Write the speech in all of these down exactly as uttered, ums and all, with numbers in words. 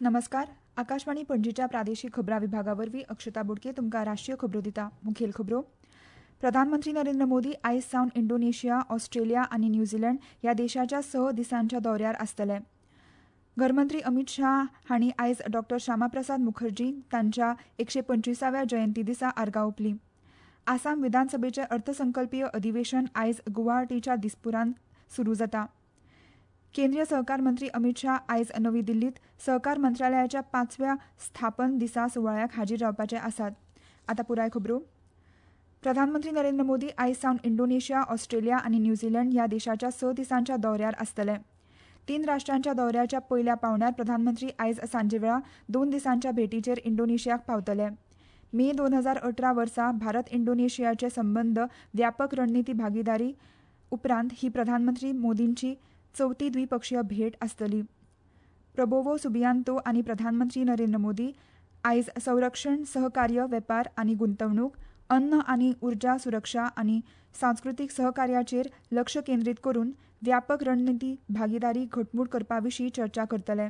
नमस्कार. आकाशवाणी पणजीच्या प्रादेशीक खबरां विभागावरवीं अक्षता बोडके तुमकां राष्ट्रीय खबरो दिता. मुखेल खबरो. प्रधानमंत्री नरेंद्र मोदी आयज सावन इंडोनेशिया, ऑस्ट्रेलिया आनी न्यूझीलंड ह्या देशाच्या स दिसांच्या दौऱ्यार आसतले. घरमंत्री अमित शाह हांणी आयज डॉ श्यामाप्रसाद मुखर्जी तांच्या एकशे पंचवीसाव्या जयंती दिसा आर्गां ओंपलीं. आसाम विधानसभेचें अर्थसंकल्पीय अधिवेशन आयज गुवाहाटीच्या दिसपुरांत सुरू जाता. केंद्रीय सहकार मंत्री अमित शाह आयज नवी दिल्लीत सहकार मंत्रालयाच्या पांचव्या स्थापन दिसा सुवाळ्याक हाजीर रावपाचे आसात. आतां पुराय खबरो. प्रधानमंत्री नरेंद्र मोदी आयज सावन इंडोनेशिया, ऑस्ट्रेलिया आनी न्यूझीलंड ह्या देशाच्या स दिसांच्या दौऱ्यार आसतले. तीन राष्ट्रांच्या दौऱ्याच्या पयल्या पावण्यार प्रधानमंत्री आयज सांजे वेळा दोन दिसांच्या भेटीचेर इंडोनेशियाक पावतले. मे दोन हजार अठरा वर्सा भारत इंडोनेशियाचे संबंद व्यापक रणनीती भागीदारी उपरांत ही प्रधानमंत्री मोदींची चवथी द्विपक्षीय भेट आसतली. प्रबोवो सुबियांतो आनी प्रधानमंत्री नरेंद्र मोदी आयज संरक्षण, सहकार्य, वेपार आनी गुंतवणूक, अन्न आनी उर्जा सुरक्षा आनी सांस्कृतीक सहकार्याचेर लक्ष केंद्रीत करून व्यापक रणनीती भागीदारी घटमूट करपा विशीं चर्चा करतले.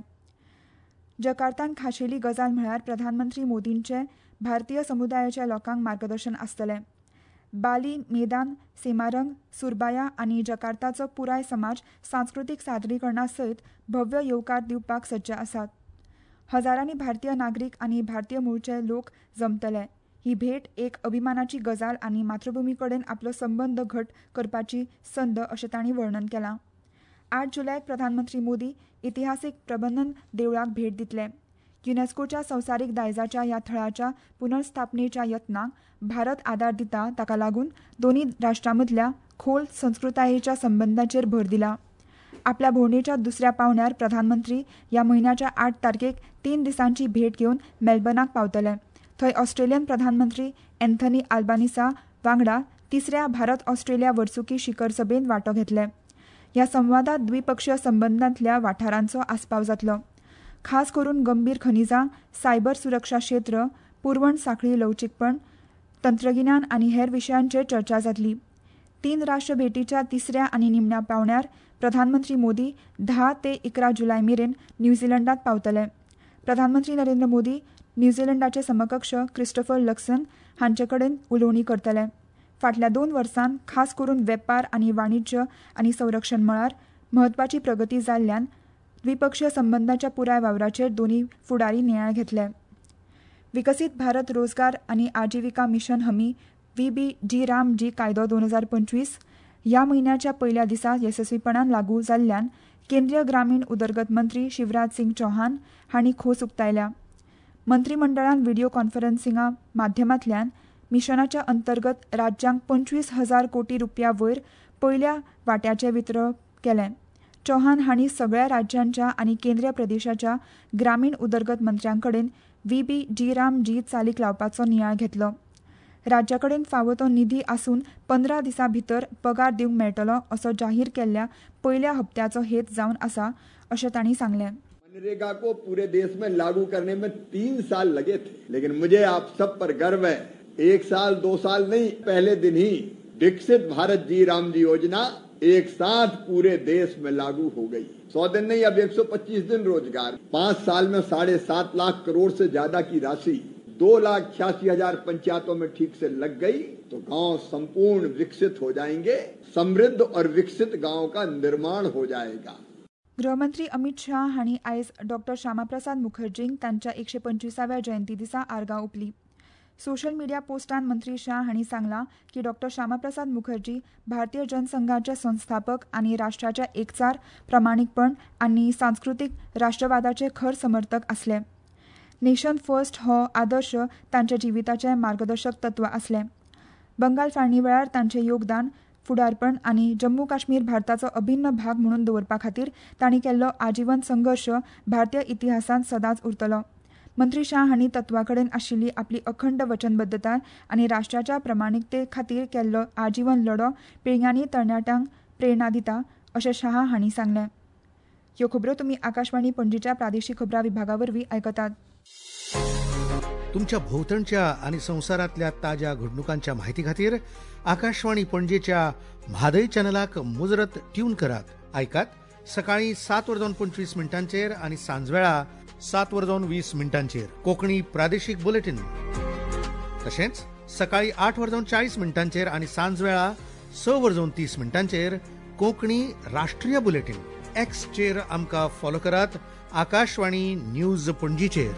जकार्तांत खाशेली गजाल म्हळ्यार प्रधानमंत्री मोदींचे भारतीय समुदायाच्या लोकांक मार्गदर्शन आसतलें. बाली, मेदान, सेमारंग, सुरबाया आनी जकार्ताचो पुराय समाज सांस्कृतीक सादरीकरणा सयत भव्य येवकार दिवपाक सज्ज आसात. हजारांनी भारतीय नागरीक आनी भारतीय मूळचे लोक जमतले. ही भेट एक अभिमानाची गजाल आनी मातृभुमी कडेन आपलो संबंद घट करपाची संद अशें तांणी वर्णन केलां. आठ जुलयाक प्रधानमंत्री मोदी इतिहासीक प्रबंधन देवळाक भेट दितले. युनेस्कोच्या संवसारीक दायजाच्या ह्या थळाच्या पुनर्स्थापनेच्या यत्नाक भारत आदार दिता ताका लागून दोनूय राष्ट्रां मदल्या खोल संस्कृतायेच्या संबंदांचेर भर दिला. आपल्या भोंवडेच्या दुसऱ्या पावण्यार प्रधानमंत्री ह्या म्हयन्याच्या आठ तारखेक तीन दिसांची भेट घेवन मेलबर्नाक पावतले. थंय ऑस्ट्रेलियन प्रधानमंत्री एन्थनी आल्बानिसा वांगडा तिसऱ्या भारत ऑस्ट्रेलिया वर्सुकी शिखर सभेत वांटो घेतले. ह्या संवादात द्विपक्षीय संबंदांतल्या वाठारांचो आस्पाव जातलो. खास करून गंभीर खनिजां, सायबर सुरक्षा क्षेत्र, पुरवण साखळी लवचीकपण, तंत्रगिन्यान आनी हेर विशयांचेर चर्चा जातली. तीन राष्ट्र भेटीच्या तिसऱ्या आनी निमण्या पावण्यार प्रधानमंत्री मोदी धा ते इकरा जुलय मेरेन न्यूझीलंडात पावतले. प्रधानमंत्री नरेंद्र मोदी न्यूझीलंडाचे समकक्ष क्रिस्टोफर लक्सन हांचे कडेन उलोवणी करतले. फाटल्या दोन वर्सांत खास करून वेपार आनी वाणिज्य आनी संरक्षण मळार म्हत्वाची प्रगती जाल्ल्यान द्विपक्षीय संबंदांच्या पुराय वावराचेर दोनूय फुडारी नियाळ घेतले. विकसीत भारत रोजगार आनी आजिविका मिशन हमी व्ही बी जी राम जी कायदो दोन हजार पंचवीस ह्या म्हयन्याच्या पयल्या दिसा येसस्वीपणान लागू जाल्ल्यान केंद्रीय ग्रामीण उदरगत मंत्री शिवराज सिंग चौहान हांणी खोस उक्तायल्या. मंत्रिमंडळान व्हिडिओ कॉन्फरन्सिंगा माध्यमांतल्यान मिशनाच्या अंतर्गत राज्यांक पंचवीस हजार कोटी रुपया वयर पयल्या वाट्याचें वितरण केलें. चौहान हांणी सगळ्या राज्यांच्या आनी केंद्रीय प्रदेशाच्या ग्रामीण उदरगत मंत्र्यां कडेन व्ही बी जी राम जी चालीक लावपाचो नियाळ घेतलो. राज्या कडेन फावो तो निधी आसून पंदरा दिसां भितर पगार दिवंक मेळटलो असो जाहीर केल्ल्या पयल्या हप्त्याचो हेत जावन आसा अशें तांणी सांगलें. मनरेगा को पूरे देश में लागू करने में तीन साल लगे थे, लेकिन मुझे आप सब पर गर्व है. एक साल दो साल नहीं, पहले दिन ही विकसित भारत जी राम जी योजना एक साथ पूरे देश में लागू हो गई. सौ दिन नहीं, अब एक सौ पच्चीस दिन रोजगार. पाँच साल में साढ़े सात लाख करोड़ से ज्यादा की राशि दो लाख छियासी हजार पंचायतों में ठीक से लग गई तो गांव संपूर्ण विकसित हो जाएंगे. समृद्ध और विकसित गांव का निर्माण हो जाएगा. गृहमंत्री अमित शाह हांणी आयज डॉ श्यामाप्रसाद मुखर्जींक तांच्या एकशे पंचवीसाव्या जयंती दिसा आर्गां ओंपलीं. सोशल मिडिया पोस्टान मंत्री शाह हांणी सांगलां की डॉ श्यामाप्रसाद मुखर्जी भारतीय जनसंघाचे संस्थापक आनी राष्ट्राच्या एकचार, प्रामाणीकपण आनी सांस्कृतीक राष्ट्रवादाचे खर समर्थक आसले. नेशन फर्स्ट हो आदर्श तांच्या जिविताचें मार्गदर्शक तत्व आसलें. बंगाल फाळणी वेळार तांचें योगदान, फुडारपण आनी जम्मू काश्मीर भारताचो अभिन्न भाग म्हणून दवरपा खातीर तांणी केल्लो आजीवन संघर्श भारतीय इतिहासांत सदांच उरतलो. मंत्री शाह हांणी तत्वा कडेन आशिल्ली आपली अखंड वचनबद्धताय आनी राष्ट्राच्या प्रामाणिकते खातीर केल्लो आजीवन लढो पिळग्यांनी तरणाट्यांक प्रेरणा दिता अशें शाह हांणी सांगलें. ह्यो खबरो तुमी आकाशवाणी पणजीच्या प्रादेशीक खबरां विभागा वरवीं आयकतात. तुमच्या भोवतणच्या आनी संवसारांतल्या ताज्या घडणुकांच्या म्हायती खातीर आकाशवाणी पणजेच्या म्हादय चॅनलाक मुजरत ट्यून करात. आयकात सकाळीं सात वरां पंचवीस मिनटांचेर आनी सांजवेळा सात वर जावन वीस मिनिटांचेर कोंकणी प्रादेशीक बुलेटिन, तशेंच सकाळी आठ वर जावन चाळीस मिनिटांचेर आनी सांज वेळा स वर जावन तीस मिनिटांचेर कोंकणी राष्ट्रीय बुलेटिन. एक्सचेर आमकां फॉलो करात, आकाशवाणी न्यूज पणजीचेर.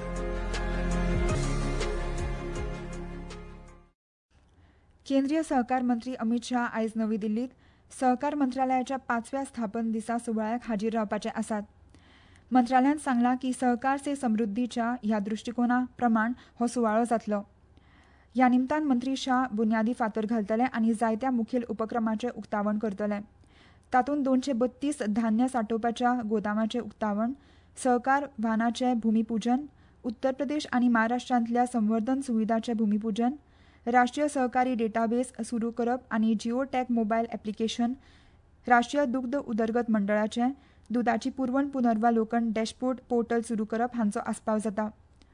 केंद्रीय सहकार मंत्री अमित शाह आयज नवी दिल्लीत सहकार मंत्रालयाच्या पाचव्या स्थापन दिसा सुवाळ्याक हाजीर रावपाचे आसात. मंत्रालयान सांगलां की सहकार से समृद्धीच्या ह्या दृष्टिकोना प्रमाण हो सुवाळो जातलो. ह्या निमतान मंत्री शाह बुन्यादी फातर घालतले आनी जायत्या मुखेल उपक्रमांचे उक्तावण करतले. तातूंत दोनशे बत्तीस धान्य सांठोवपाच्या गोदामांचे उक्तावण, सहकार वाहनाचे भूमिपूजन, उत्तर प्रदेश आनी महाराष्ट्रांतल्या संवर्धन सुविधांचे भूमिपूजन, राष्ट्रीय सहकारी डेटाबेस सुरू करप आनी जिओ टॅक मोबायल ॲप्लिकेशन, राष्ट्रीय दुग्ध उदरगत मंडळाचे दुधाची पुरवण पुनर्वालोकन डॅशबोर्ड पोर्टल सुरू करप हांचो आस्पाव जाता.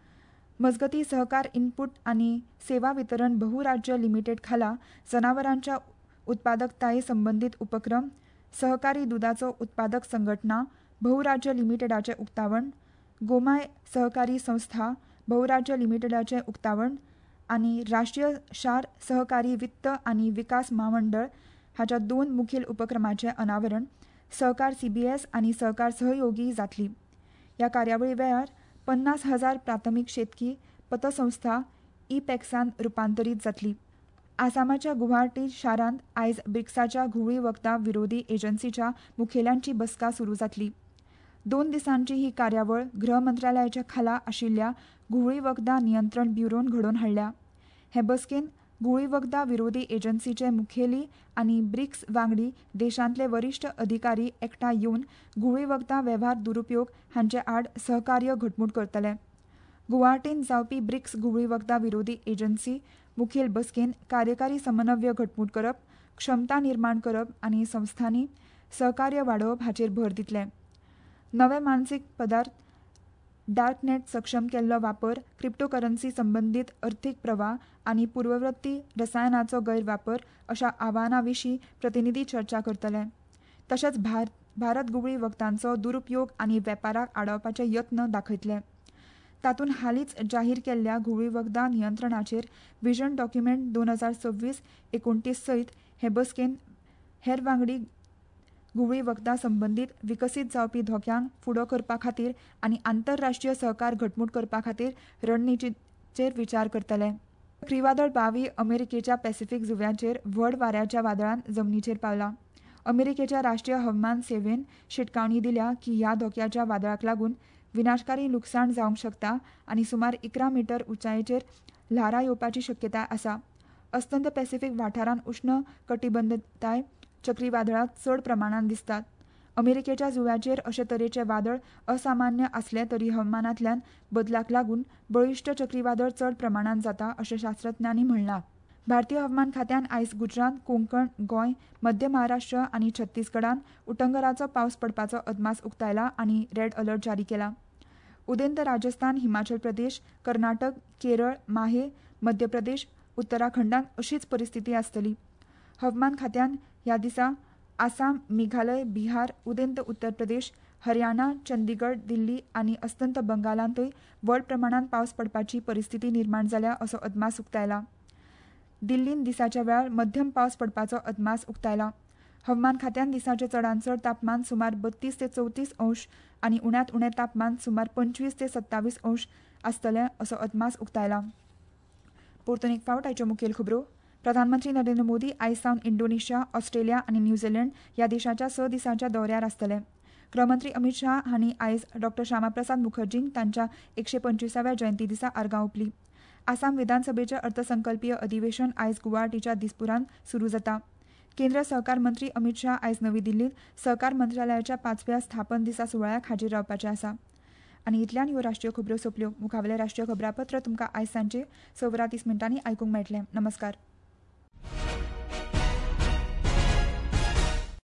मजगती सहकार इनपूट आनी सेवा वितरण बहुराज्य लिमिटेड खाला जनावरांच्या उत्पादकताये संबंधीत उपक्रम, सहकारी दुधाचो उत्पादक संघटना बहुराज्य लिमिटेडाचे उक्तावण, गोमाय सहकारी संस्था बहुराज्य लिमिटेडाचे उक्तावण आनी राष्ट्रीय शार सहकारी वित्त आनी विकास महामंडळ हाच्या दोन मुखेल उपक्रमांचे अनावरण सहकार सीबीएस आनी सहकार सहयोगी जातली. ह्या कार्यावळी वेळार पन्नास हजार प्राथमीक शेतकी पतसंस्था ई पॅक्सान रुपांतरीत जातली. आसामाच्या गुवाहाटी शारांत आयज ब्रिक्साच्या घुवळी वखदां विरोधी एजन्सीच्या मुखेल्यांची बसका सुरू जातली. दोन दिसांची ही कार्यावळ गृह मंत्रालयाच्या खाला आशिल्ल्या घुवळी वखदां नियंत्रण ब्युरोन घडोवन हाडल्या. हे बसकेन घुवळी वखदां विरोधी एजन्सीचे मुखेली आनी ब्रिक्स वांगडी देशांतले वरिश्ठ अधिकारी एकठांय येवन घुवळी वखदां वेव्हार दुरुपयोग हांचे आड सहकार्य घटमूट करतले. गुवाहाटींत जावपी ब्रिक्स घुवळी वखदां विरोधी एजन्सी मुखेल बसकेन कार्यकारी समन्वय घटमूट करप, क्षमता निर्माण करप आनी संस्थांनी सहकार्य वाडोवप हाचेर भर दितले. नवे मानसीक पदार्थ, डार्कनेट सक्षम केल्लो वापर, क्रिप्टोकरन्सी संबंदीत अर्थीक प्रवाह आनी पूर्ववर्ती रसायनाचो गैरवापर अशा आव्हानां विशीं प्रतिनिधी चर्चा करतले. तशेंच भार भारत घुवळी वखदांचो दुरुपयोग आनी वेपाराक आडावपाचे यत्न दाखयतले. तातूंत हालींच जाहीर केल्ल्या घुवळी वखदां नियंत्रणाचेर व्हिजन डॉक्युमेंट दोन हजार सव्वीस एकोणतीस सयत हे बसकेन हेर वांगडी घुवळी वखदां संबंदीत विकसीत जावपी धोक्यांक फुडो करपा खातीर आनी आंतरराष्ट्रीय सहकार घटमूट करपा खातीर रणनितीचेर विचार करतले. चक्रीवादळ बावी अमेरिकेच्या पॅसिफीक जुंव्याचेर व्हड वाऱ्याच्या वादळान जमनीचेर पावला. अमेरिकेच्या राष्ट्रीय हवामान सेवेन शिटकावणी दिल्या की ह्या धोक्याच्या वादळाक लागून विनाशकारी लुकसाण जावंक शकता आनी सुमार इकरा मीटर उंचायेचेर ल्हारां येवपाची शक्यताय आसा. अस्तंत पॅसिफीक वाठारांत उश्ण कटिबंधताय चक्रीवादळांत चड प्रमाणांत दिसतात. अमेरिकेच्या जुंव्याचेर अशे तरेचे वादळ असामान्य आसले तरी हवामानांतल्यान बदलाक लागून बळिश्ट चक्रीवादळ चड प्रमाणांत जाता अशें शास्त्रज्ञांनी म्हणलां. भारतीय हवामान खात्यान आयज गुजरात, कोंकण, गोंय, मध्य महाराष्ट्र आनी छत्तीसगडांत उटंगराचो पावस पडपाचो अदमास उक्तायला आनी रेड अलर्ट जारी केला. उदेंत राजस्थान, हिमाचल प्रदेश, कर्नाटक, केरळ, माहे, मध्य प्रदेश, उत्तराखंडांत अशीच परिस्थिती आसतली. हवामान खात्यान ह्या दिसा आसाम, मेघालय, बिहार, उदेंत उत्तर प्रदेश, हरियाणा, चंदीगड, दिल्ली आनी अस्तंत बंगालांतूय व्हड प्रमाणांत पावस पडपाची परिस्थिती निर्माण जाल्या असो अदमास उक्तायला. दिल्लीन दिसाच्या वेळार मध्यम पावस पडपाचो अदमास उक्तायला. हवामान खात्यान दिसाचे चडांत चड तापमान सुमार बत्तीस ते चवतीस अंश आनी उण्यांत उणें तापमान सुमार पंचवीस ते सत्तावीस अंश आसतलें असो अदमास उक्तायला. परतून एक फावट आयच्यो मुखेल खबरो. प्रधानमंत्री नरेंद्र मोदी आयज सावन इंडोनेशिया, ऑस्ट्रेलिया आनी न्यूझीलंड ह्या देशाच्या स दिसांच्या दौऱ्यार आसतले. गृहमंत्री अमित शाह हांणी आयज डॉ श्यामाप्रसाद मुखर्जींक तांच्या एकशे पंचवीसाव्या जयंती दिसा आर्गां ओंपलीं. आसाम विधानसभेचें अर्थसंकल्पीय अधिवेशन आयज गुवाहाटीच्या दिसपुरांत सुरू जाता. केंद्र सहकार मंत्री अमित शाह आयज नवी दिल्लींत सहकार मंत्रालयाच्या पाचव्या स्थापन दिसा सुवाळ्याक हाजीर रावपाचे आसा. आनी इतल्यान ह्यो राष्ट्रीय खबरो सोंपल्यो. मुखावेलें राष्ट्रीय खबरापत्र तुमकां आयज सांजे स वरां तीस मिनटांनी आयकूंक मेळटलें. नमस्कार.